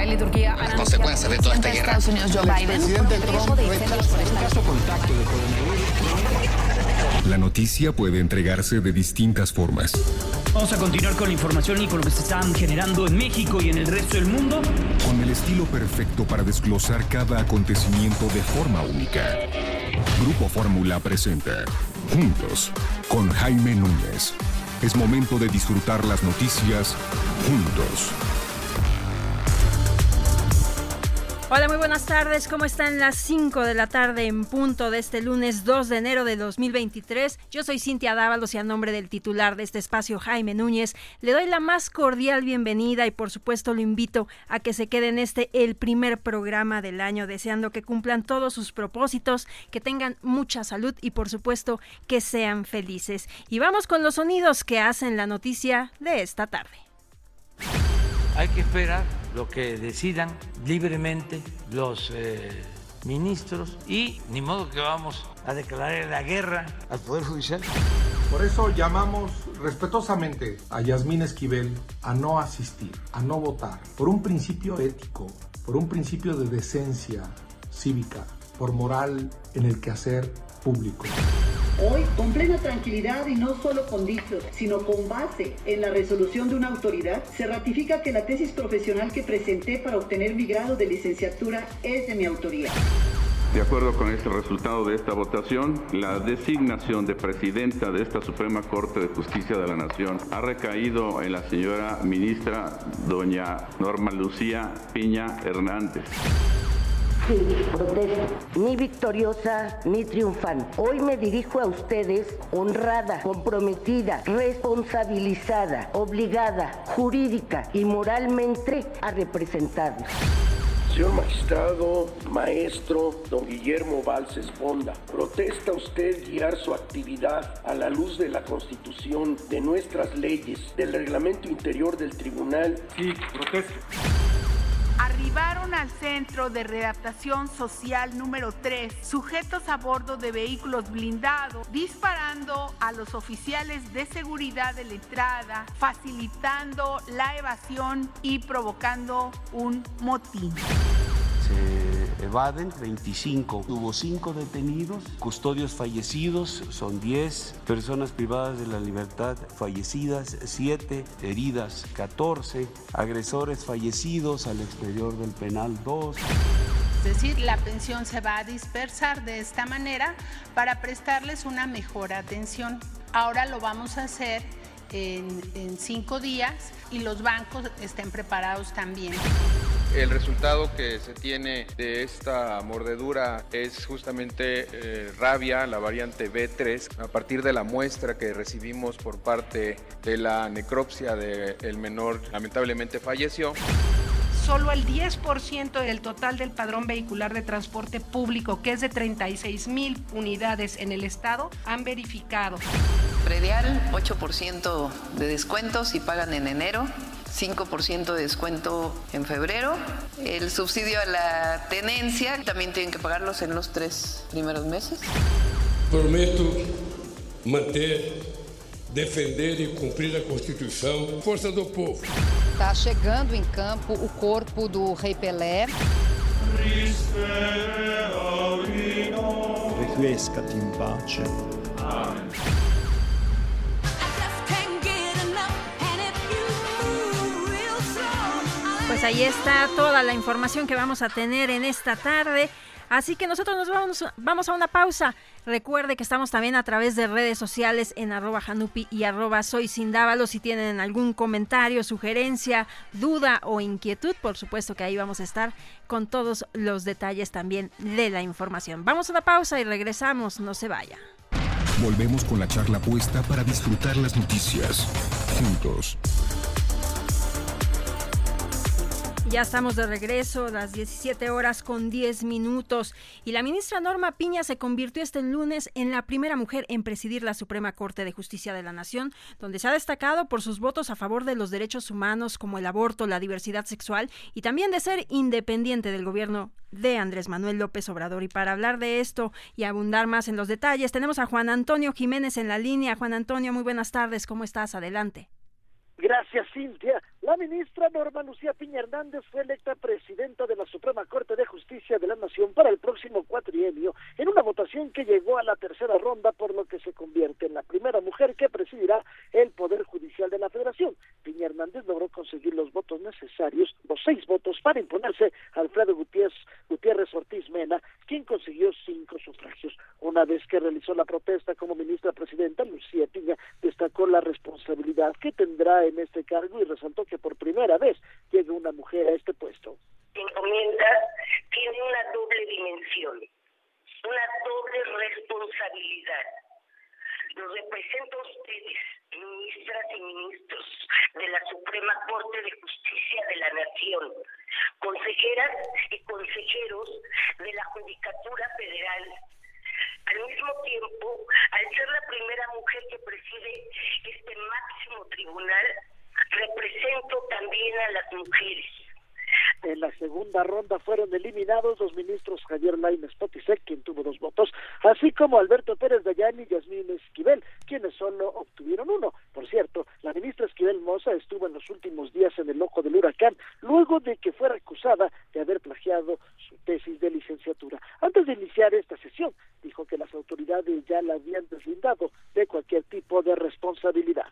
Israel y Turquía han las consecuencias de toda esta guerra. Estados Unidos Joe Biden. Presidente Trump caso contacto de coronavirus. La noticia puede entregarse de distintas formas. Vamos a continuar con la información y con lo que se están generando en México y en el resto del mundo. Con el estilo perfecto para desglosar cada acontecimiento de forma única. Grupo Fórmula presenta Juntos con Jaime Núñez. Es momento de disfrutar las noticias juntos. Hola, muy buenas tardes. ¿Cómo están? Las 5 de la tarde en punto de este lunes 2 de enero de 2023. Yo soy Cintia Dávalos y a nombre del titular de este espacio, Jaime Núñez, le doy la más cordial bienvenida y por supuesto lo invito a que se quede en el primer programa del año, deseando que cumplan todos sus propósitos, que tengan mucha salud y por supuesto que sean felices. Y vamos con los sonidos que hacen la noticia de esta tarde. Hay que esperar lo que decidan libremente los ministros y ni modo que vamos a declarar la guerra al Poder Judicial. Por eso llamamos respetuosamente a Yasmín Esquivel a no asistir, a no votar, por un principio ético, por un principio de decencia cívica, por moral en el quehacer público. Hoy, con plena tranquilidad y no solo con dichos, sino con base en la resolución de una autoridad, se ratifica que la tesis profesional que presenté para obtener mi grado de licenciatura es de mi autoría. De acuerdo con este resultado de esta votación, la designación de presidenta de esta Suprema Corte de Justicia de la Nación ha recaído en la señora ministra doña Norma Lucía Piña Hernández. Sí, protesto, ni victoriosa ni triunfante. Hoy me dirijo a ustedes honrada, comprometida, responsabilizada, obligada, jurídica y moralmente a representarlos. Señor magistrado, maestro, don Guillermo Balces Fonda, ¿protesta usted guiar su actividad a la luz de la Constitución, de nuestras leyes, del reglamento interior del tribunal? Sí, protesto. Arribaron al Centro de Readaptación Social número 3, sujetos a bordo de vehículos blindados, disparando a los oficiales de seguridad de la entrada, facilitando la evasión y provocando un motín. Se evaden 25. Hubo 5 detenidos, custodios fallecidos, son 10, personas privadas de la libertad fallecidas, 7, heridas 14, agresores fallecidos al exterior del penal 2. Es decir, la pensión se va a dispersar de esta manera para prestarles una mejor atención. Ahora lo vamos a hacer en 5 días y los bancos estén preparados también. El resultado que se tiene de esta mordedura es justamente rabia, la variante B3. A partir de la muestra que recibimos por parte de la necropsia del menor, lamentablemente falleció. Solo el 10% del total del padrón vehicular de transporte público, que es de 36,000 unidades en el estado, han verificado. Predial, 8% de descuento si pagan en enero, 5% de descuento en febrero. El subsidio a la tenencia también tienen que pagarlos en los 3 primeros meses. Prometo manter, defender e cumprir a Constituição. Força do povo. Está chegando em campo o corpo do rei Pelé. Requiescat in pace. Amén. Pues ahí está toda la información que vamos a tener en esta tarde. Así que nosotros nos vamos a una pausa. Recuerde que estamos también a través de redes sociales en @Janupi y @SoyCindávalos. Si tienen algún comentario, sugerencia, duda o inquietud, por supuesto que ahí vamos a estar con todos los detalles también de la información. Vamos a una pausa y regresamos, no se vaya. Volvemos con la charla puesta para disfrutar las noticias juntos. Ya estamos de regreso, las 17:10 y la ministra Norma Piña se convirtió este lunes en la primera mujer en presidir la Suprema Corte de Justicia de la Nación, donde se ha destacado por sus votos a favor de los derechos humanos como el aborto, la diversidad sexual y también de ser independiente del gobierno de Andrés Manuel López Obrador. Y para hablar de esto y abundar más en los detalles, tenemos a Juan Antonio Jiménez en la línea. Juan Antonio, muy buenas tardes, ¿cómo estás? Adelante. Gracias, Cintia. La ministra Norma Lucía Piña Hernández fue electa presidenta de la Suprema Corte de Justicia de la Nación para el próximo cuatrienio, en una votación que llegó a la tercera ronda, por lo que se convierte en la primera mujer que presidirá el Poder Judicial de la Federación. Piña Hernández logró conseguir los votos necesarios, los 6 votos, para imponerse a Alfredo Gutiérrez Ortiz Mena, quien consiguió 5 sufragios. Una vez que realizó la protesta como ministra presidenta, Lucía Piña destacó la responsabilidad que tendrá en este cargo y resaltó que por primera vez llega una mujer a este puesto. La encomienda tiene una doble dimensión, una doble responsabilidad. Los represento a ustedes, ministras y ministros de la Suprema Corte de Justicia de la Nación, consejeras y consejeros de la Judicatura Federal. Al mismo tiempo, al ser la primera mujer que preside este máximo tribunal, represento también a las mujeres. En la segunda ronda fueron eliminados los ministros Javier Lainez Potisek, quien tuvo 2 votos, así como Alberto Pérez Dayán y Yasmín Esquivel, quienes solo obtuvieron 1. Por cierto, la ministra Esquivel Moza estuvo en los últimos días en el ojo del huracán, luego de que fuera acusada de haber plagiado su tesis de licenciatura. Antes de iniciar esta sesión, dijo que las autoridades ya la habían deslindado de cualquier tipo de responsabilidad.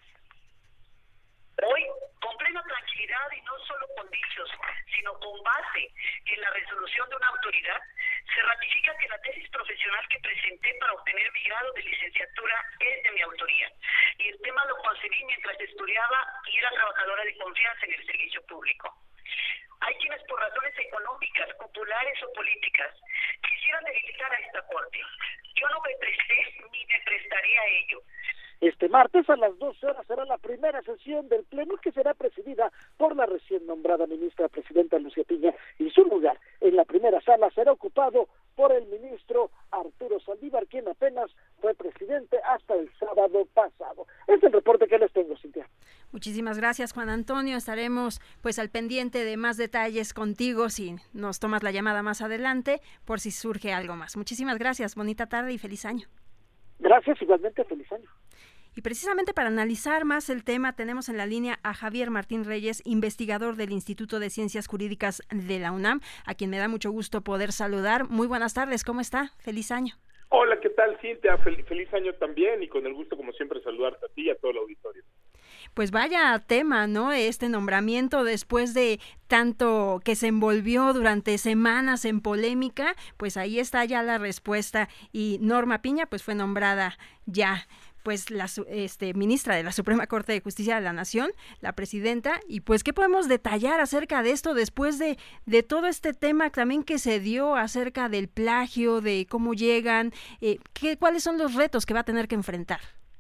Hoy, con plena tranquilidad y no solo con dichos, sino con base en la resolución de una autoridad, se ratifica que la tesis profesional que presenté para obtener mi grado de licenciatura es de mi autoría. Y el tema lo concebí mientras estudiaba y era trabajadora de confianza en el servicio público. Hay quienes por razones económicas, populares o políticas quisieran debilitar a esta corte. Yo no me presté ni me prestaré a ello. Este martes a las 12 horas será la primera sesión del Pleno, que será presidida por la recién nombrada ministra presidenta Lucía Piña, y su lugar en la primera sala será ocupado por el ministro Arturo Saldívar, quien apenas fue presidente hasta el sábado pasado. Este es el reporte que les tengo, Cintia. Muchísimas gracias, Juan Antonio. Estaremos pues al pendiente de más detalles contigo si nos tomas la llamada más adelante, por si surge algo más. Muchísimas gracias, bonita tarde y feliz año. Gracias, igualmente, feliz año. Y precisamente para analizar más el tema tenemos en la línea a Javier Martín Reyes, investigador del Instituto de Ciencias Jurídicas de la UNAM, a quien me da mucho gusto poder saludar. Muy buenas tardes, ¿cómo está? Feliz año. Hola, ¿qué tal, Cintia? Feliz año también, y con el gusto, como siempre, saludarte a ti y a todo el auditorio. Pues vaya tema, ¿no? Este nombramiento, después de tanto que se envolvió durante semanas en polémica, pues ahí está ya la respuesta, y Norma Piña pues fue nombrada ya pues la ministra de la Suprema Corte de Justicia de la Nación, la presidenta. Y pues, ¿qué podemos detallar acerca de esto después de todo este tema también que se dio acerca del plagio, de cómo llegan, cuáles son los retos que va a tener que enfrentar?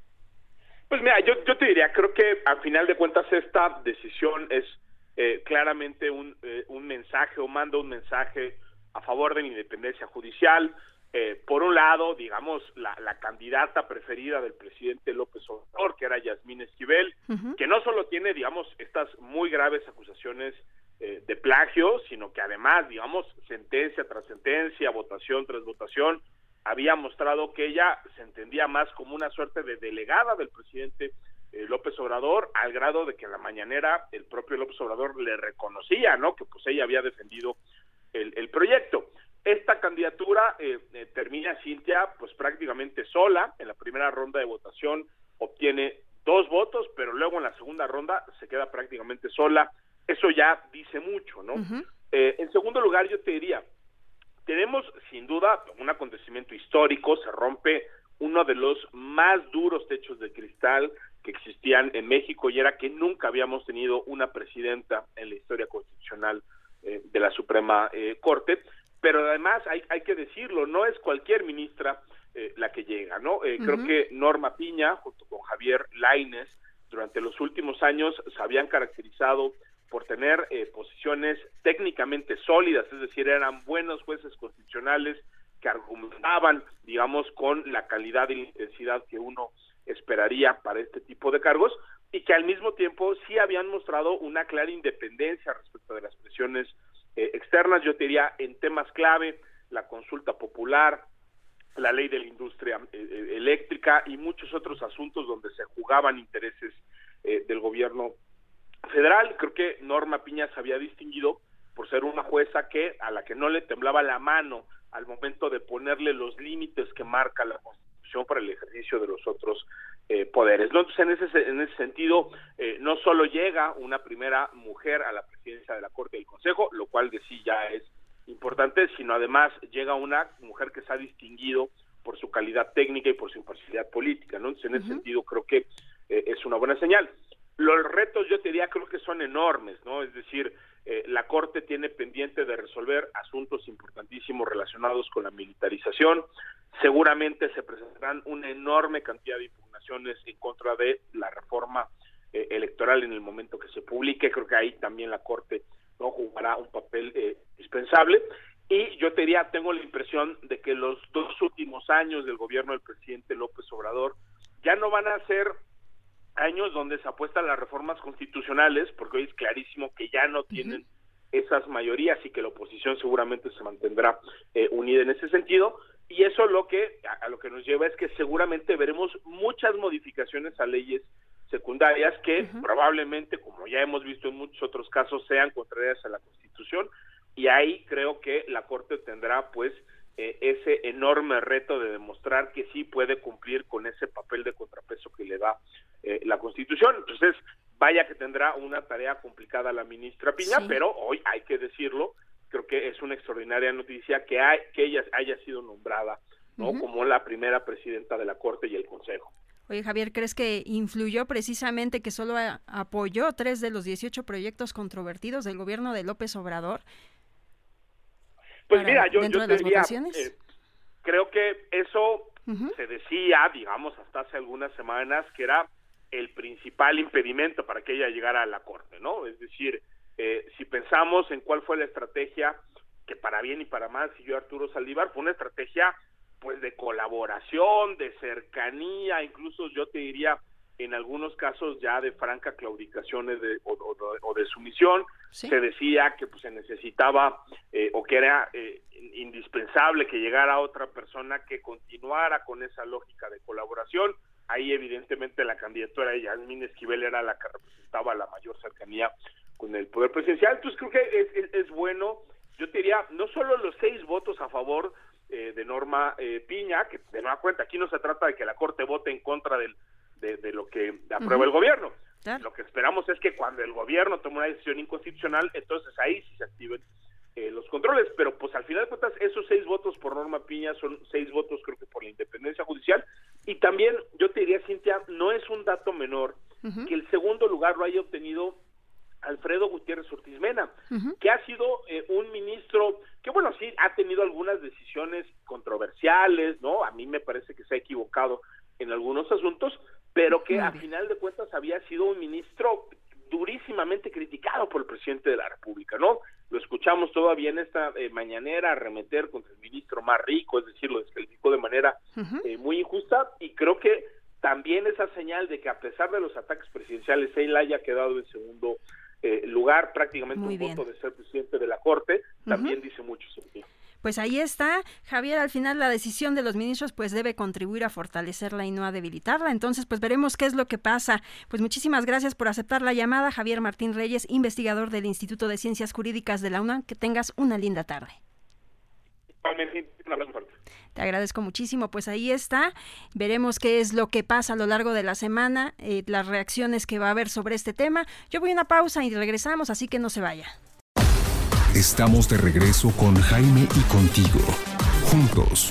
Pues mira, yo te diría, creo que al final de cuentas esta decisión es claramente un mensaje, o manda un mensaje a favor de la independencia judicial. Por un lado, digamos, la candidata preferida del presidente López Obrador, que era Yasmín Esquivel, que no solo tiene, digamos, estas muy graves acusaciones de plagio, sino que además, digamos, sentencia tras sentencia, votación tras votación, había mostrado que ella se entendía más como una suerte de delegada del presidente López Obrador, al grado de que en la mañanera el propio López Obrador le reconocía, ¿no?, que pues ella había defendido el proyecto. Esta candidatura termina, Cintia, pues prácticamente sola. En la primera ronda de votación obtiene 2 votos, pero luego en la segunda ronda se queda prácticamente sola. Eso ya dice mucho, ¿no? En segundo lugar, yo te diría, tenemos sin duda un acontecimiento histórico. Se rompe uno de los más duros techos de cristal que existían en México, y era que nunca habíamos tenido una presidenta en la historia constitucional de la Suprema Corte. Pero además hay que decirlo, no es cualquier ministra la que llega, ¿no? Creo que Norma Piña, junto con Javier Lainez, durante los últimos años se habían caracterizado por tener posiciones técnicamente sólidas, es decir, eran buenos jueces constitucionales que argumentaban, digamos, con la calidad y la intensidad que uno esperaría para este tipo de cargos, y que al mismo tiempo sí habían mostrado una clara independencia respecto de las presiones externas. Yo te diría, en temas clave, la consulta popular, la ley de la industria eléctrica y muchos otros asuntos donde se jugaban intereses del gobierno federal. Creo que Norma Piña se había distinguido por ser una jueza a la que no le temblaba la mano al momento de ponerle los límites que marca la Constitución para el ejercicio de los otros poderes, ¿no? Entonces, en ese sentido, no solo llega una primera mujer a la presidencia de la Corte y del Consejo, lo cual de sí ya es importante, sino además llega una mujer que se ha distinguido por su calidad técnica y por su imparcialidad política, ¿no? Entonces, en ese sentido, creo que es una buena señal. Los retos, yo te diría, creo que son enormes, ¿no? Es decir, la Corte tiene pendiente de resolver asuntos importantísimos relacionados con la militarización. Seguramente se presentarán una enorme cantidad de impugnaciones en contra de la reforma electoral en el momento que se publique. Creo que ahí también la Corte, ¿no?, jugará un papel indispensable. Y yo te diría, tengo la impresión de que los 2 últimos años del gobierno del presidente López Obrador ya no van a ser años donde se apuesta a las reformas constitucionales, porque hoy es clarísimo que ya no tienen esas mayorías y que la oposición seguramente se mantendrá unida en ese sentido, y eso a lo que nos lleva es que seguramente veremos muchas modificaciones a leyes secundarias que probablemente, como ya hemos visto en muchos otros casos, sean contrarias a la Constitución, y ahí creo que la Corte tendrá pues ese enorme reto de demostrar que sí puede cumplir con ese papel de contrapeso que le da la Constitución. Entonces, vaya que tendrá una tarea complicada la ministra Piña, pero hoy hay que decirlo, creo que es una extraordinaria noticia que ella haya sido nombrada, ¿no?, como la primera presidenta de la Corte y el Consejo. Oye, Javier, ¿crees que influyó precisamente que solo apoyó 3 de los 18 proyectos controvertidos del gobierno de López Obrador? Pues mira, yo te diría, creo que eso se decía, digamos, hasta hace algunas semanas, que era el principal impedimento para que ella llegara a la Corte, ¿no? Es decir, si pensamos en cuál fue la estrategia que para bien y para mal siguió Arturo Saldívar, fue una estrategia pues de colaboración, de cercanía, incluso yo te diría en algunos casos ya de franca claudicación o de sumisión. Se decía que pues se necesitaba o que era indispensable que llegara otra persona que continuara con esa lógica de colaboración. Ahí evidentemente la candidatura de Yasmín Esquivel era la que representaba la mayor cercanía con el poder presidencial. Entonces creo que es bueno, yo te diría, no solo los 6 votos a favor de Norma Piña, que de nueva cuenta aquí no se trata de que la Corte vote en contra de lo que aprueba el gobierno. Lo que esperamos es que cuando el gobierno tome una decisión inconstitucional, entonces ahí sí se activen los controles, pero pues al final de cuentas esos 6 votos por Norma Piña son 6 votos creo que por la independencia judicial, y también yo te diría, Cintia, no es un dato menor que el segundo lugar lo haya obtenido Alfredo Gutiérrez Ortiz Mena, que ha sido un ministro que, bueno, sí ha tenido algunas decisiones controversiales, ¿no? A mí me parece que se ha equivocado en algunos asuntos, pero que a final de cuentas había sido un ministro durísimamente criticado por el presidente de la República, ¿no? Lo escuchamos todavía en esta mañanera arremeter contra el ministro más rico, es decir, lo descalificó de manera muy injusta, y creo que también esa señal de que a pesar de los ataques presidenciales él haya quedado en segundo lugar, prácticamente un voto de ser presidente de la Corte, también dice mucho sentido. Pues ahí está, Javier, al final la decisión de los ministros pues debe contribuir a fortalecerla y no a debilitarla, entonces pues veremos qué es lo que pasa. Pues muchísimas gracias por aceptar la llamada, Javier Martín Reyes, investigador del Instituto de Ciencias Jurídicas de la UNAM, que tengas una linda tarde. Un abrazo fuerte. Te agradezco muchísimo, pues ahí está, veremos qué es lo que pasa a lo largo de la semana, las reacciones que va a haber sobre este tema. Yo voy a una pausa y regresamos, así que no se vaya. Estamos de regreso con Jaime y contigo, juntos.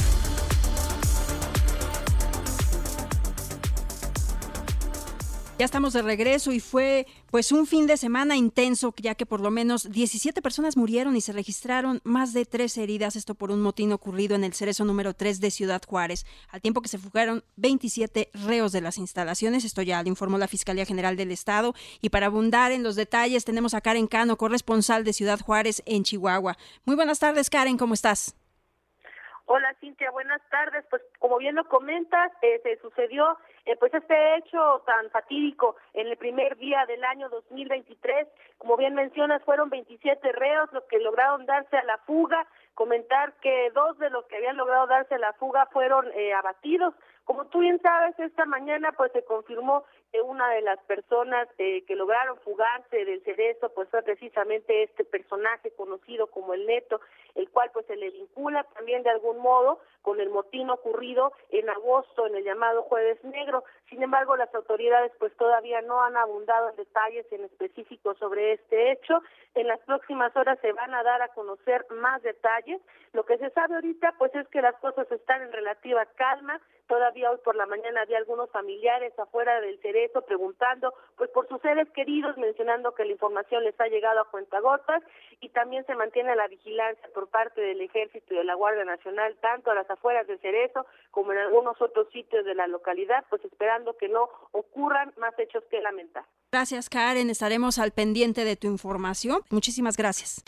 Ya estamos de regreso y fue pues un fin de semana intenso, ya que por lo menos 17 personas murieron y se registraron más de 13 heridas, esto por un motín ocurrido en el Cerezo número 3 de Ciudad Juárez, al tiempo que se fugaron 27 reos de las instalaciones, esto ya lo informó la Fiscalía General del Estado, y para abundar en los detalles tenemos a Karen Cano, corresponsal de Ciudad Juárez en Chihuahua. Muy buenas tardes, Karen, ¿cómo estás? Hola, Cintia, buenas tardes. Pues como bien lo comentas, se sucedió pues este hecho tan fatídico en el primer día del año 2023. Como bien mencionas, fueron 27 reos los que lograron darse a la fuga. Comentar que 2 de los que habían logrado darse a la fuga fueron abatidos. Como tú bien sabes, esta mañana pues se confirmó una de las personas que lograron fugarse del Cerezo pues fue precisamente este personaje conocido como el Neto, el cual pues se le vincula también de algún modo con el motín ocurrido en agosto en el llamado Jueves Negro. Sin embargo, las autoridades pues todavía no han abundado en detalles en específico sobre este hecho. En las próximas horas se van a dar a conocer más detalles. Lo que se sabe ahorita pues es que las cosas están en relativa calma. Todavía hoy por la mañana había algunos familiares afuera del Cerezo preguntando pues por sus seres queridos, mencionando que la información les ha llegado a cuentagotas, y también se mantiene la vigilancia por parte del Ejército y de la Guardia Nacional, tanto a las afueras del Cerezo como en algunos otros sitios de la localidad, pues esperando que no ocurran más hechos que lamentar. Gracias, Karen. Estaremos al pendiente de tu información. Muchísimas gracias.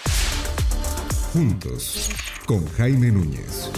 Juntos, con Jaime Núñez.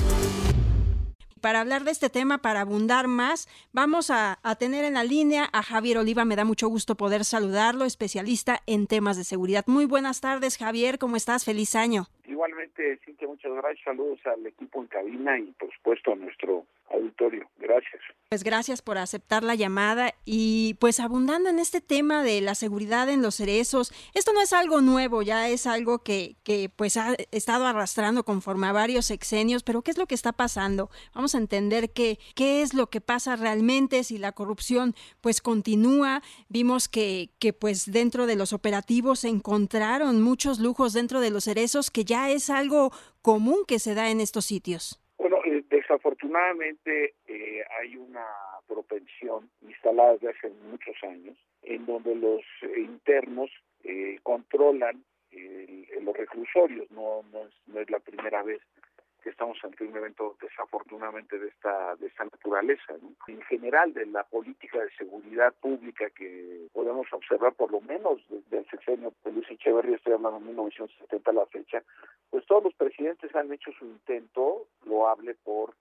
Para hablar de este tema, para abundar más, vamos a tener en la línea a Javier Oliva. Me da mucho gusto poder saludarlo, especialista en temas de seguridad. Muy buenas tardes, Javier. ¿Cómo estás? Feliz año. Igualmente, Cintia, muchas gracias. Saludos al equipo en cabina y, por supuesto, a nuestro auditorio. Gracias. Pues gracias por aceptar la llamada y pues abundando en este tema de la seguridad en los cerezos. Esto no es algo nuevo, ya es algo que pues ha estado arrastrando conforme a varios sexenios, pero ¿qué es lo que está pasando? Vamos a entender qué es lo que pasa realmente, si la corrupción pues continúa. Vimos que pues dentro de los operativos se encontraron muchos lujos dentro de los cerezos, que ya es algo común que se da en estos sitios. Bueno, desafortunadamente hay una propensión instalada desde hace muchos años en donde los internos controlan los reclusorios. No es la primera vez que estamos ante un evento desafortunadamente de esta naturaleza, ¿no? En general, de la política de seguridad pública que podemos observar por lo menos desde el sexenio de Luis Echeverría, estoy hablando de 1970 a la fecha, pues todos los presidentes han hecho su intento loable por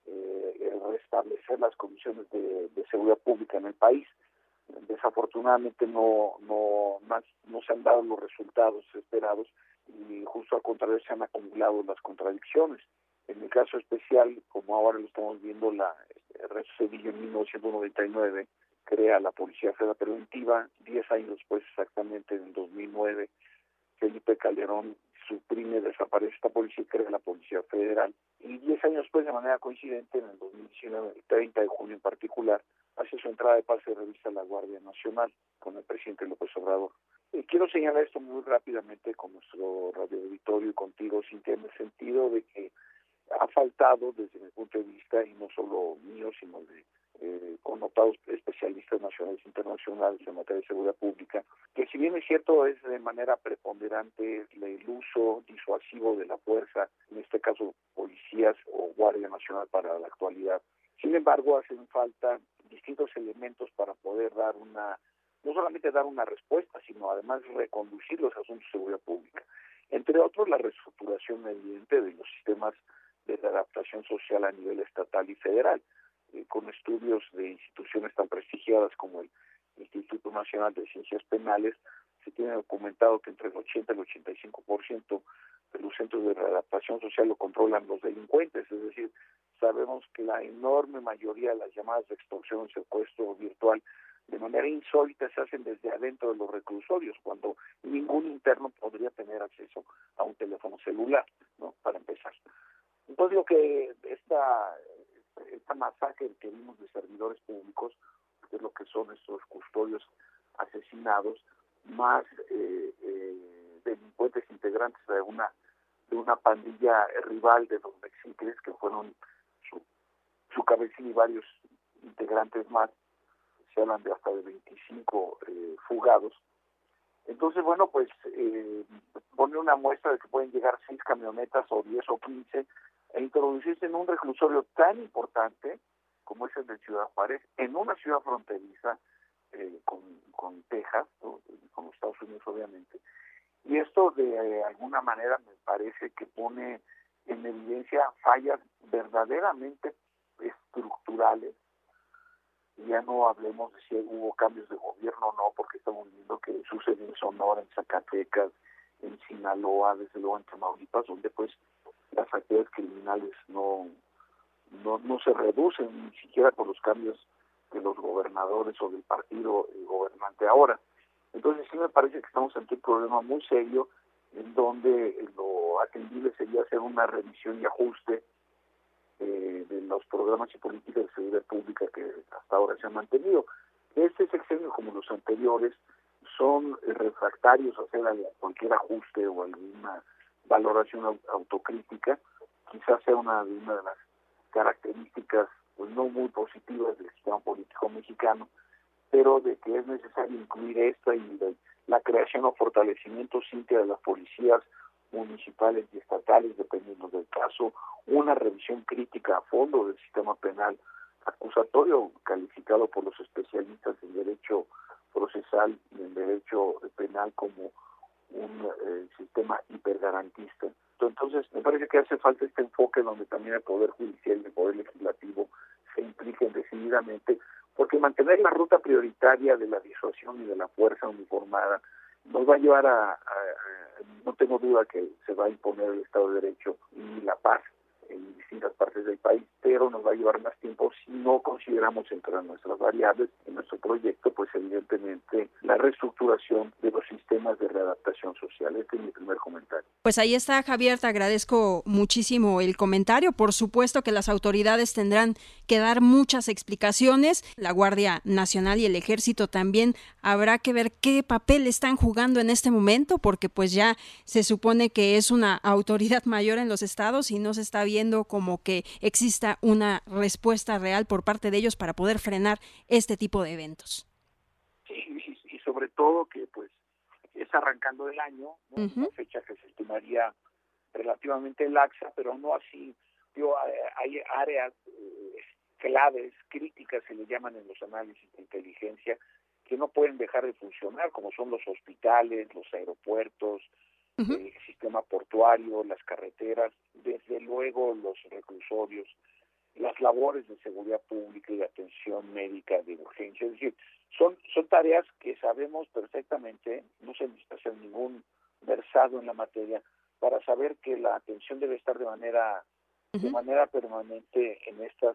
restablecer las condiciones de seguridad pública en el país. Desafortunadamente no se han dado los resultados esperados y justo al contrario se han acumulado las contradicciones. En el caso especial, como ahora lo estamos viendo, la Ernesto Zedillo en 1999 crea la Policía Federal Preventiva. 10 años después, exactamente en el 2009, Felipe Calderón suprime, desaparece esta policía y crea la Policía Federal. Y 10 años después, de manera coincidente, en el 2019, el 30 de junio en particular, hace su entrada de pase de revista a la Guardia Nacional con el presidente López Obrador. Quiero señalar esto muy rápidamente con nuestro radioauditorio y contigo, Cintia, en el sentido de que ha faltado, desde mi punto de vista, y no solo mío, sino de connotados especialistas nacionales e internacionales en materia de seguridad pública, que si bien es cierto es de manera preponderante el uso disuasivo de la fuerza, en este caso policías o Guardia Nacional para la actualidad, sin embargo hacen falta distintos elementos para poder dar no solamente dar una respuesta, sino además reconducir los asuntos de seguridad pública. Entre otros, la reestructuración evidente de los sistemas de adaptación social a nivel estatal y federal, con estudios de instituciones tan prestigiadas como el Instituto Nacional de Ciencias Penales. Se tiene documentado que entre el 80 y el 85% de los centros de readaptación social lo controlan los delincuentes, es decir, sabemos que la enorme mayoría de las llamadas de extorsión y secuestro virtual de manera insólita se hacen desde adentro de los reclusorios, cuando ningún interno podría tener acceso a un teléfono celular, ¿no? Para empezar. Entonces, lo que esta masacre que vimos de servidores públicos, que es lo que son estos custodios asesinados, más delincuentes integrantes de una pandilla rival de los mexicles, que fueron su cabecilla y varios integrantes más, se hablan de hasta de 25 fugados. Entonces, bueno, pues pone una muestra de que pueden llegar 6 camionetas o 10 o 15 e introducirse en un reclusorio tan importante como es el de Ciudad Juárez, en una ciudad fronteriza con Texas, ¿no? Con los Estados Unidos obviamente. Y esto de alguna manera me parece que pone en evidencia fallas verdaderamente estructurales. Ya no hablemos de si hubo cambios de gobierno o no, porque estamos viendo que sucede en Sonora, en Zacatecas, en Sinaloa, desde luego en Tamaulipas, donde pues las actividades criminales no se reducen ni siquiera con los cambios de los gobernadores o del partido gobernante ahora. Entonces sí me parece que estamos ante un problema muy serio en donde lo atendible sería hacer una revisión y ajuste de los programas y políticas de seguridad pública que hasta ahora se han mantenido. Este sexenio, como los anteriores, son refractarios a hacer cualquier ajuste o alguna valoración autocrítica. Quizás sea una de las características pues no muy positivas del sistema político mexicano, pero de que es necesario incluir esta y la creación o fortalecimiento simple de las policías municipales y estatales, dependiendo del caso, una revisión crítica a fondo del sistema penal acusatorio calificado por los especialistas en derecho procesal y en derecho penal como un sistema hipergarantista. Entonces, me parece que hace falta este enfoque donde también el Poder Judicial y el Poder Legislativo se impliquen decididamente, porque mantener la ruta prioritaria de la disuasión y de la fuerza uniformada nos va a llevar no tengo duda que se va a imponer el Estado de Derecho y la paz en distintas partes del país, pero nos va a llevar más tiempo si no consideramos entre nuestras variables en nuestro proyecto, pues evidentemente la reestructuración de los sistemas de readaptación social. Este es mi primer comentario. Pues ahí está, Javier, te agradezco muchísimo el comentario. Por supuesto que las autoridades tendrán que dar muchas explicaciones. La Guardia Nacional y el Ejército también habrá que ver qué papel están jugando en este momento, porque pues ya se supone que es una autoridad mayor en los estados y no se está viendo como que exista una respuesta real por parte de ellos para poder frenar este tipo de eventos. Sí, y sobre todo que pues es arrancando el año, ¿no? Uh-huh. Una fecha que se estimaría relativamente laxa, pero no así. Hay áreas claves, críticas se le llaman en los análisis de inteligencia, que no pueden dejar de funcionar, como son los hospitales, los aeropuertos, uh-huh, el sistema portuario, las carreteras, desde luego los reclusorios, las labores de seguridad pública y de atención médica de urgencia. Es decir, son tareas que sabemos perfectamente, no se necesita hacer ningún versado en la materia para saber que la atención debe estar de manera permanente en estas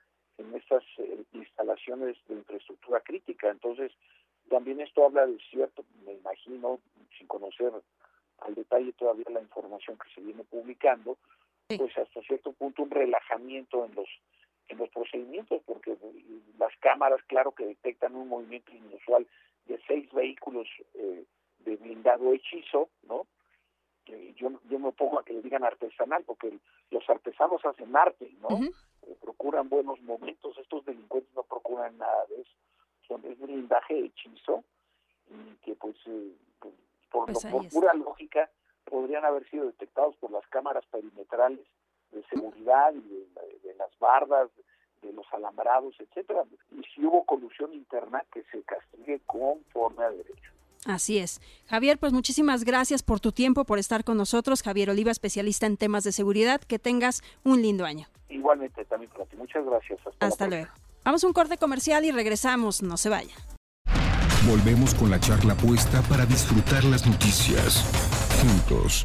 instalaciones de infraestructura crítica. Entonces, también esto habla de cierto, me imagino, sin conocer al detalle todavía la información que se viene publicando, sí, pues hasta cierto punto un relajamiento en los procedimientos, porque las cámaras, claro que detectan un movimiento inusual de 6 vehículos de blindado hechizo, ¿no? Yo me opongo a que le digan artesanal, porque los artesanos hacen arte, ¿no? Uh-huh. Procuran buenos momentos, estos delincuentes no procuran nada de eso, es blindaje hechizo, y que pues por pura lógica podrían haber sido detectados por las cámaras perimetrales de seguridad y de las bardas, de los alambrados, etcétera. Y si hubo colusión interna, que se castigue conforme a derecho. Así es. Javier, pues muchísimas gracias por tu tiempo, por estar con nosotros. Javier Oliva, especialista en temas de seguridad. Que tengas un lindo año. Igualmente, también para ti. Muchas gracias. Hasta luego. Vamos a un corte comercial y regresamos. No se vaya. Volvemos con la charla puesta para disfrutar las noticias juntos.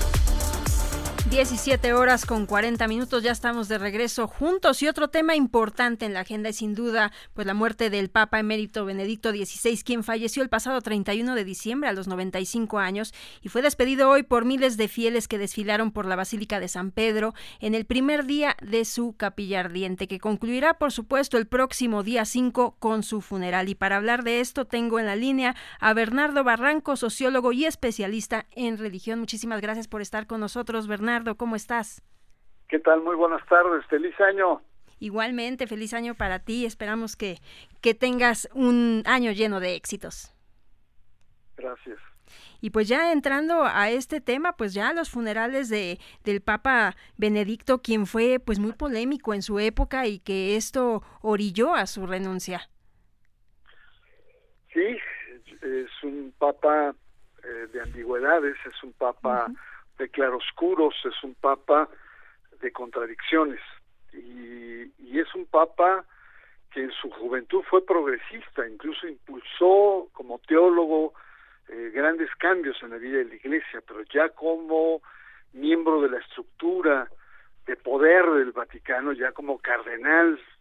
17:40, ya estamos de regreso juntos, y otro tema importante en la agenda es sin duda pues la muerte del Papa emérito Benedicto XVI, quien falleció el pasado 31 de diciembre a los 95 años y fue despedido hoy por miles de fieles que desfilaron por la Basílica de San Pedro en el primer día de su capilla ardiente, que concluirá por supuesto el próximo día 5 con su funeral. Y para hablar de esto tengo en la línea a Bernardo Barranco, sociólogo y especialista en religión. Muchísimas gracias por estar con nosotros, Bernardo. ¿Cómo estás? ¿Qué tal? Muy buenas tardes, feliz año. Igualmente, feliz año para ti, esperamos que tengas un año lleno de éxitos. Gracias. Y pues ya entrando a este tema, pues ya los funerales del Papa Benedicto, quien fue pues muy polémico en su época y que esto orilló a su renuncia. Sí, es un Papa de ambigüedades, es un Papa de claroscuros, es un Papa de contradicciones y es un Papa que en su juventud fue progresista, incluso impulsó como teólogo grandes cambios en la vida de la Iglesia, pero ya como miembro de la estructura de poder del Vaticano, ya como cardenal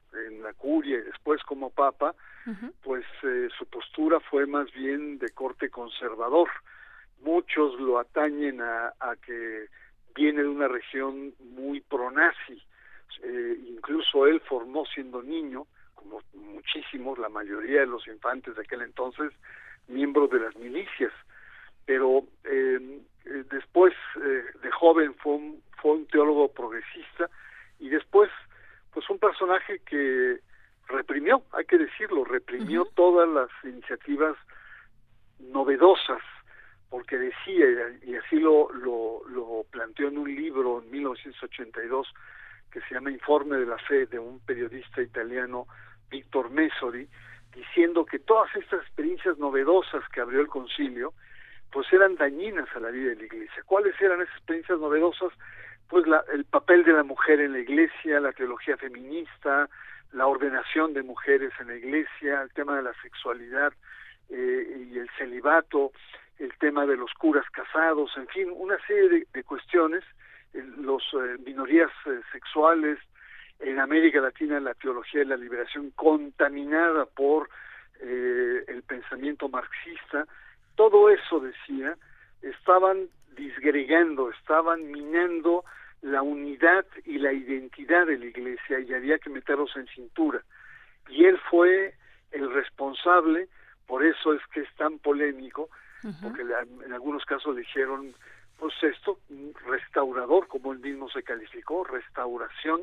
en la curia y después como papa, pues su postura fue más bien de corte conservador. Muchos lo atañen a que viene de una región muy pro-nazi. Incluso él formó siendo niño, como muchísimos, la mayoría de los infantes de aquel entonces, miembros de las milicias. Pero después, de joven, fue un teólogo progresista, y después, pues un personaje que reprimió, hay que decirlo, reprimió todas las iniciativas novedosas, porque decía, y así lo planteó en un libro en 1982, que se llama Informe de la Fe, de un periodista italiano, Víctor Mesori, diciendo que todas estas experiencias novedosas que abrió el concilio, pues eran dañinas a la vida de la Iglesia. ¿Cuáles eran esas experiencias novedosas? Pues el papel de la mujer en la Iglesia, la teología feminista, la ordenación de mujeres en la Iglesia, el tema de la sexualidad y el celibato, el tema de los curas casados, en fin, una serie de cuestiones, los minorías sexuales, en América Latina la teología de la liberación contaminada por el pensamiento marxista. Todo eso, decía, estaban disgregando, estaban minando la unidad y la identidad de la Iglesia, y había que meterlos en cintura. Y él fue el responsable, por eso es que es tan polémico, porque en algunos casos le dijeron, pues esto, restaurador, como él mismo se calificó, restauración,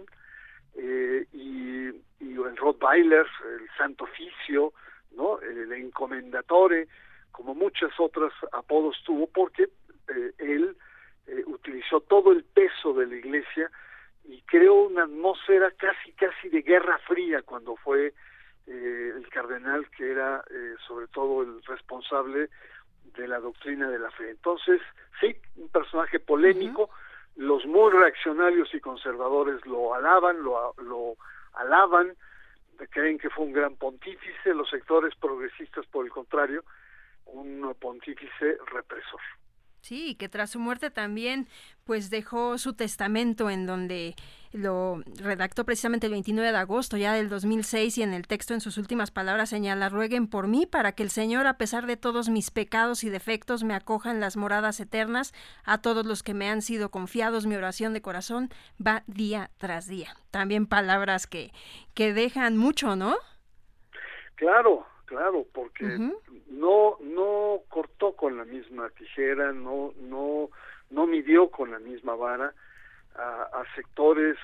y el Rottweiler, el Santo Oficio, ¿no? El Encomendatore, como muchas otras apodos tuvo, porque él utilizó todo el peso de la Iglesia y creó una atmósfera casi de Guerra Fría cuando fue el cardenal, que era sobre todo el responsable de la doctrina de la fe. Entonces, sí, un personaje polémico. Los muy reaccionarios y conservadores lo alaban, lo alaban, creen que fue un gran pontífice. Los sectores progresistas, por el contrario, un pontífice represor. Sí, que tras su muerte también pues dejó su testamento, en donde lo redactó precisamente el 29 de agosto ya del 2006, y en el texto, en sus últimas palabras, señala: rueguen por mí para que el Señor, a pesar de todos mis pecados y defectos, me acoja en las moradas eternas. A todos los que me han sido confiados, mi oración de corazón va día tras día. También palabras que dejan mucho, ¿no? Claro, porque no cortó con la misma tijera, no midió con la misma vara a sectores,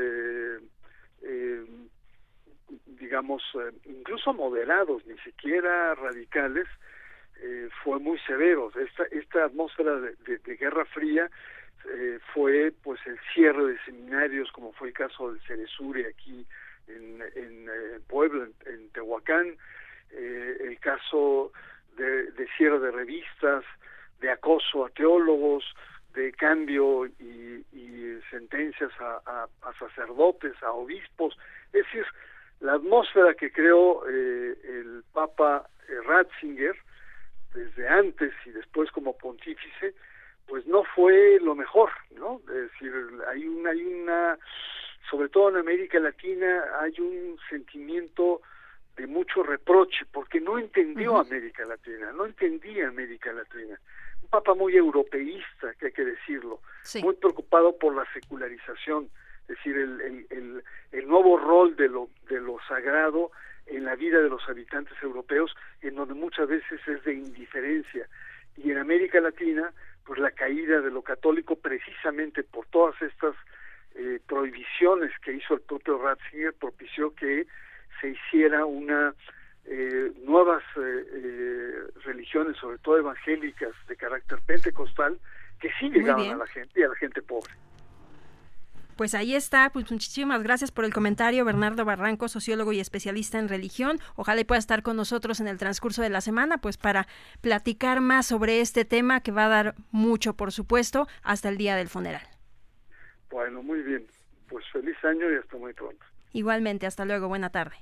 digamos, incluso moderados, ni siquiera radicales. Fue muy severo. Esta atmósfera de Guerra Fría fue pues el cierre de seminarios, como fue el caso del Ceresure aquí en Puebla, en Tehuacán, el caso de cierre de revistas, de acoso a teólogos, de cambio y sentencias a sacerdotes, a obispos. Es decir, la atmósfera que creó el Papa Ratzinger desde antes y después como pontífice, pues no fue lo mejor, ¿no? Es decir, hay una, sobre todo en América Latina, hay un sentimiento de mucho reproche, porque no entendió América Latina, no entendía América Latina. Un papa muy europeísta, que hay que decirlo, muy preocupado por la secularización, es decir, el nuevo rol de lo sagrado en la vida de los habitantes europeos, en donde muchas veces es de indiferencia. Y en América Latina, pues la caída de lo católico, precisamente por todas estas prohibiciones que hizo el propio Ratzinger, propició que se hiciera nuevas religiones, sobre todo evangélicas, de carácter pentecostal, que sí llegaban a la gente y a la gente pobre. Pues ahí está, pues muchísimas gracias por el comentario, Bernardo Barranco, sociólogo y especialista en religión. Ojalá pueda estar con nosotros en el transcurso de la semana, pues para platicar más sobre este tema, que va a dar mucho, por supuesto, hasta el día del funeral. Bueno, muy bien, pues feliz año y hasta muy pronto. Igualmente, hasta luego, buena tarde.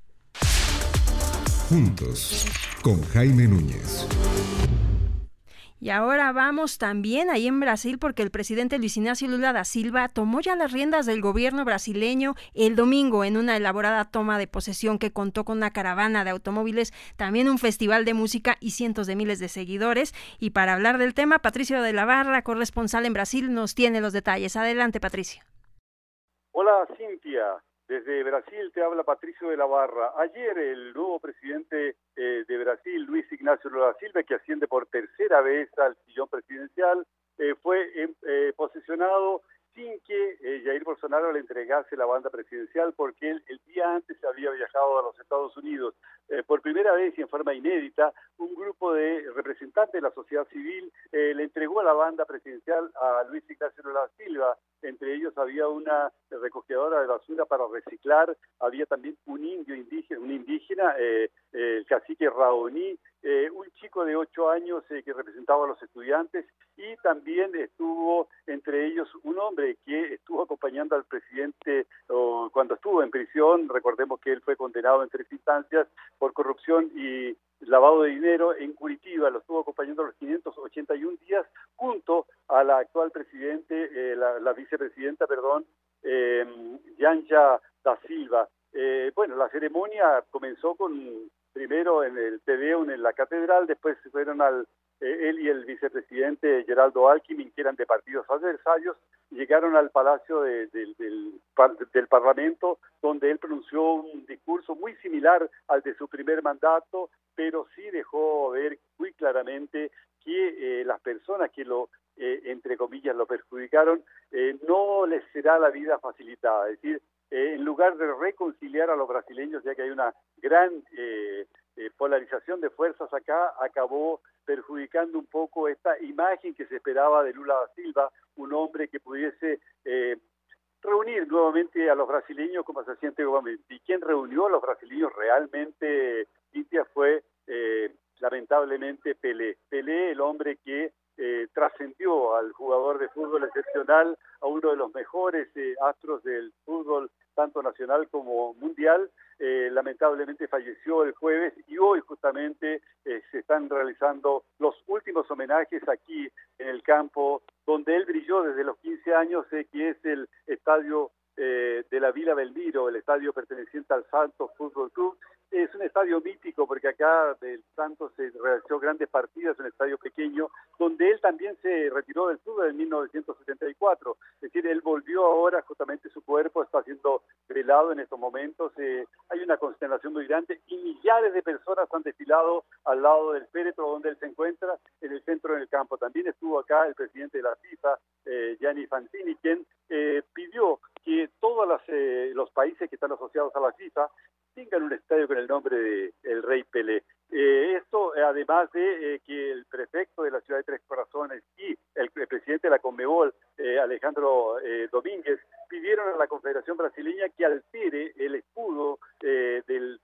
Juntos, con Jaime Núñez. Y ahora vamos también ahí en Brasil porque el presidente Luis Ignacio Lula da Silva tomó ya las riendas del gobierno brasileño el domingo en una elaborada toma de posesión que contó con una caravana de automóviles, también un festival de música y cientos de miles de seguidores. Y para hablar del tema, Patricio de la Barra, corresponsal en Brasil, nos tiene los detalles. Adelante, Patricio. Hola, Cintia. Desde Brasil te habla Patricio de la Barra. Ayer el nuevo presidente de Brasil, Luis Ignacio Lula da Silva, que asciende por tercera vez al sillón presidencial, fue posesionado sin que Jair Bolsonaro le entregase la banda presidencial, porque él el día antes había viajado a los Estados Unidos. Por primera vez y en forma inédita, un grupo de representantes de la sociedad civil le entregó la banda presidencial a Luis Ignacio Lula da Silva. Entre ellos había una recogedora de basura para reciclar, había también un indígena, el cacique Raoni, un chico de 8 años que representaba a los estudiantes, y también estuvo entre ellos un hombre que estuvo acompañando al presidente cuando estuvo en prisión. Recordemos que él fue condenado en 3 instancias por corrupción y lavado de dinero en Curitiba. Lo estuvo acompañando los 581 días junto a la actual presidente, la vicepresidenta, Janja da Silva. Bueno, la ceremonia comenzó primero en el Te Deum en la catedral, después fueron él y el vicepresidente Geraldo Alckmin, que eran de partidos adversarios, llegaron al Palacio del Parlamento, donde él pronunció un discurso muy similar al de su primer mandato, pero sí dejó ver muy claramente que las personas que entre comillas, lo perjudicaron, no les será la vida facilitada. Es decir, en lugar de reconciliar a los brasileños, ya que hay una gran polarización de fuerzas acá, acabó perjudicando un poco esta imagen que se esperaba de Lula da Silva, un hombre que pudiese reunir nuevamente a los brasileños como se siente antiguamente. Y quien reunió a los brasileños realmente, Cintia, fue lamentablemente Pelé. Pelé, el hombre que trascendió al jugador de fútbol excepcional, a uno de los mejores astros del fútbol, tanto nacional como mundial. Lamentablemente falleció el jueves, y hoy justamente se están realizando los últimos homenajes aquí en el campo donde él brilló desde los 15 años, que es el estadio de la Vila Belmiro, el estadio perteneciente al Santos Fútbol Club. Es un estadio mítico porque acá del Santos se realizó grandes partidas, un estadio pequeño, donde él también se retiró del fútbol en 1974. Es decir, él volvió ahora, justamente su cuerpo está siendo velado en estos momentos. Hay una consternación muy grande y millares de personas han desfilado al lado del féretro donde él se encuentra, en el centro del campo. También estuvo acá el presidente de la FIFA, Gianni Infantino, quien pidió que todos los países que están asociados a la FIFA tengan un estadio con el nombre de el Rey Pelé. Esto, además de que el prefecto de la ciudad de Tres Corazones y el presidente de la Conmebol, Alejandro Domínguez, pidieron a la Confederación Brasileña que altere el escudo del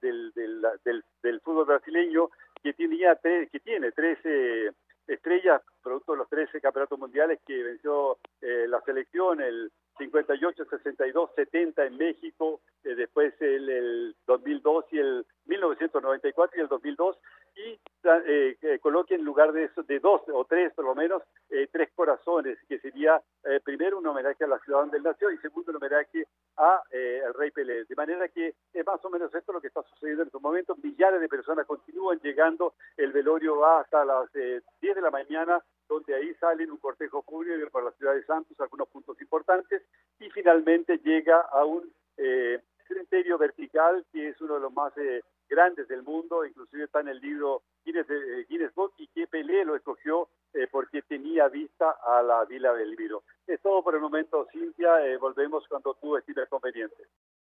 fútbol brasileño, que tiene 13 estrellas, producto de los 13 campeonatos mundiales que venció la selección, el 58, 62, 70 en México, después el 2002 y el 1994 y el 2002, y coloque en lugar de eso, de 2 o 3 por lo menos, 3 corazones, que sería primero un homenaje a la ciudad donde él nació y segundo un homenaje al Rey Pelé. De manera que es más o menos esto lo que está sucediendo en estos momentos. Millares de personas continúan llegando, el velorio va hasta las 10 de la mañana, donde ahí salen un cortejo fúnebre por la ciudad de Santos, algunos puntos importantes, y finalmente llega a un cementerio vertical que es uno de los más grandes del mundo, inclusive está en el libro Guinness Book, y que Pelé lo escogió porque tenía vista a la Vila Belmiro. Es todo por el momento, Cintia. Volvemos cuando tú estimes conveniente.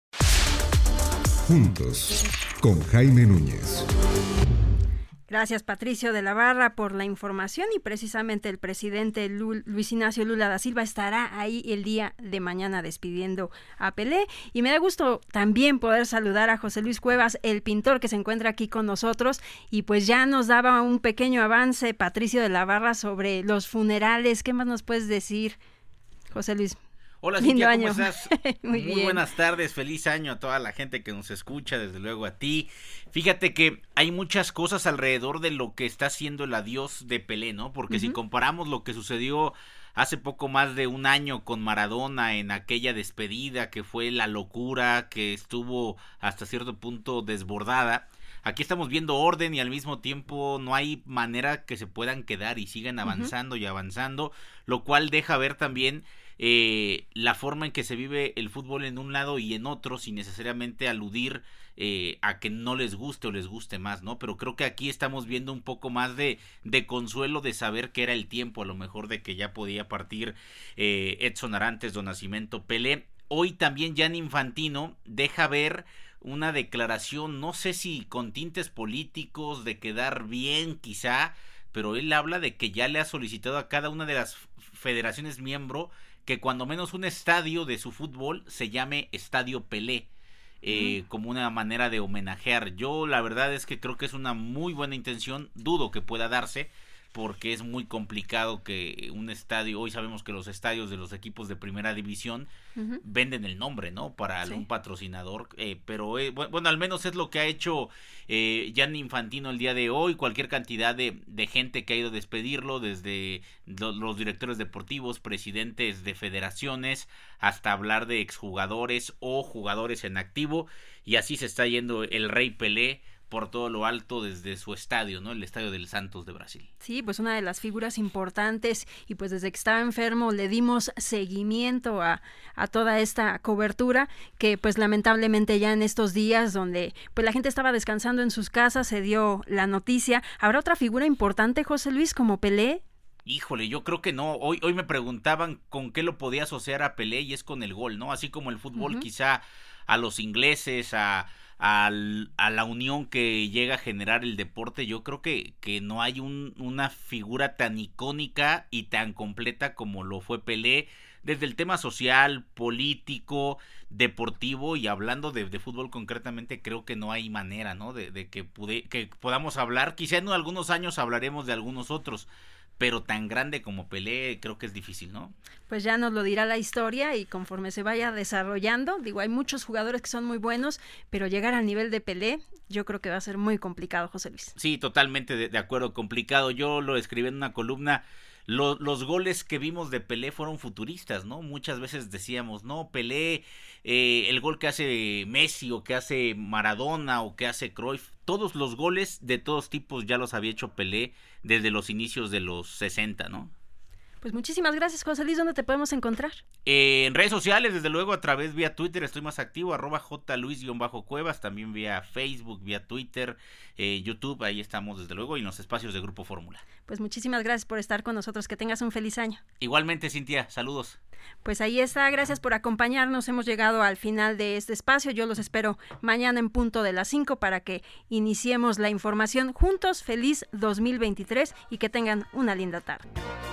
Juntos, con Jaime Núñez. Gracias, Patricio de la Barra, por la información, y precisamente el presidente Luis Ignacio Lula da Silva estará ahí el día de mañana despidiendo a Pelé. Y me da gusto también poder saludar a José Luis Cuevas, el pintor que se encuentra aquí con nosotros, y pues ya nos daba un pequeño avance Patricio de la Barra sobre los funerales. ¿Qué más nos puedes decir, José Luis? Hola Cintia, ¿cómo año. estás? Muy bien. Buenas tardes, feliz año a toda la gente que nos escucha, desde luego a ti. Fíjate que hay muchas cosas alrededor de lo que está haciendo el adiós de Pelé, ¿no? Porque si comparamos lo que sucedió hace poco más de un año con Maradona en aquella despedida que fue la locura, que estuvo hasta cierto punto desbordada, aquí estamos viendo orden y al mismo tiempo no hay manera que se puedan quedar y sigan avanzando y avanzando, lo cual deja ver también la forma en que se vive el fútbol en un lado y en otro, sin necesariamente aludir a que no les guste o les guste más, ¿no? Pero creo que aquí estamos viendo un poco más de consuelo de saber que era el tiempo, a lo mejor, de que ya podía partir Edson Arantes do Nascimento Pelé. Hoy también Gianni Infantino deja ver una declaración, no sé si con tintes políticos, de quedar bien quizá, pero él habla de que ya le ha solicitado a cada una de las federaciones miembro que cuando menos un estadio de su fútbol se llame Estadio Pelé, como una manera de homenajear. Yo la verdad es que creo que es una muy buena intención, dudo que pueda darse, porque es muy complicado que un estadio, hoy sabemos que los estadios de los equipos de primera división venden el nombre, ¿no? Para algún patrocinador, pero bueno, al menos es lo que ha hecho Gianni Infantino el día de hoy. Cualquier cantidad de gente que ha ido a despedirlo, desde los directores deportivos, presidentes de federaciones, hasta hablar de exjugadores o jugadores en activo, y así se está yendo el Rey Pelé por todo lo alto desde su estadio, ¿no? El Estadio del Santos de Brasil. Sí, pues una de las figuras importantes, y pues desde que estaba enfermo le dimos seguimiento a toda esta cobertura, que pues lamentablemente ya en estos días donde pues la gente estaba descansando en sus casas se dio la noticia. ¿Habrá otra figura importante, José Luis, como Pelé? Híjole, yo creo que no. Hoy me preguntaban con qué lo podía asociar a Pelé, y es con el gol, ¿no? Así como el fútbol quizá a los ingleses, a la unión que llega a generar el deporte, yo creo que no hay una figura tan icónica y tan completa como lo fue Pelé, desde el tema social, político, deportivo, y hablando de fútbol concretamente, creo que no hay manera, ¿no? De que podamos hablar, quizá en algunos años hablaremos de algunos otros, pero tan grande como Pelé creo que es difícil, ¿no? Pues ya nos lo dirá la historia, y conforme se vaya desarrollando, digo, hay muchos jugadores que son muy buenos, pero llegar al nivel de Pelé yo creo que va a ser muy complicado, José Luis. Sí, totalmente de acuerdo, complicado. Yo lo escribí en una columna. Los goles que vimos de Pelé fueron futuristas, ¿no? Muchas veces decíamos, no, Pelé, el gol que hace Messi o que hace Maradona o que hace Cruyff, todos los goles de todos tipos ya los había hecho Pelé desde los inicios de los 60, ¿no? Pues muchísimas gracias, José Luis. ¿Dónde te podemos encontrar? En redes sociales, desde luego, a través vía Twitter, estoy más activo, @jluis_cuevas, también vía Facebook, vía Twitter, YouTube, ahí estamos desde luego, y en los espacios de Grupo Fórmula. Pues muchísimas gracias por estar con nosotros, que tengas un feliz año. Igualmente, Cintia, saludos. Pues ahí está, gracias por acompañarnos, hemos llegado al final de este espacio, yo los espero mañana en punto de las 5 para que iniciemos la información juntos. Feliz 2023 y que tengan una linda tarde.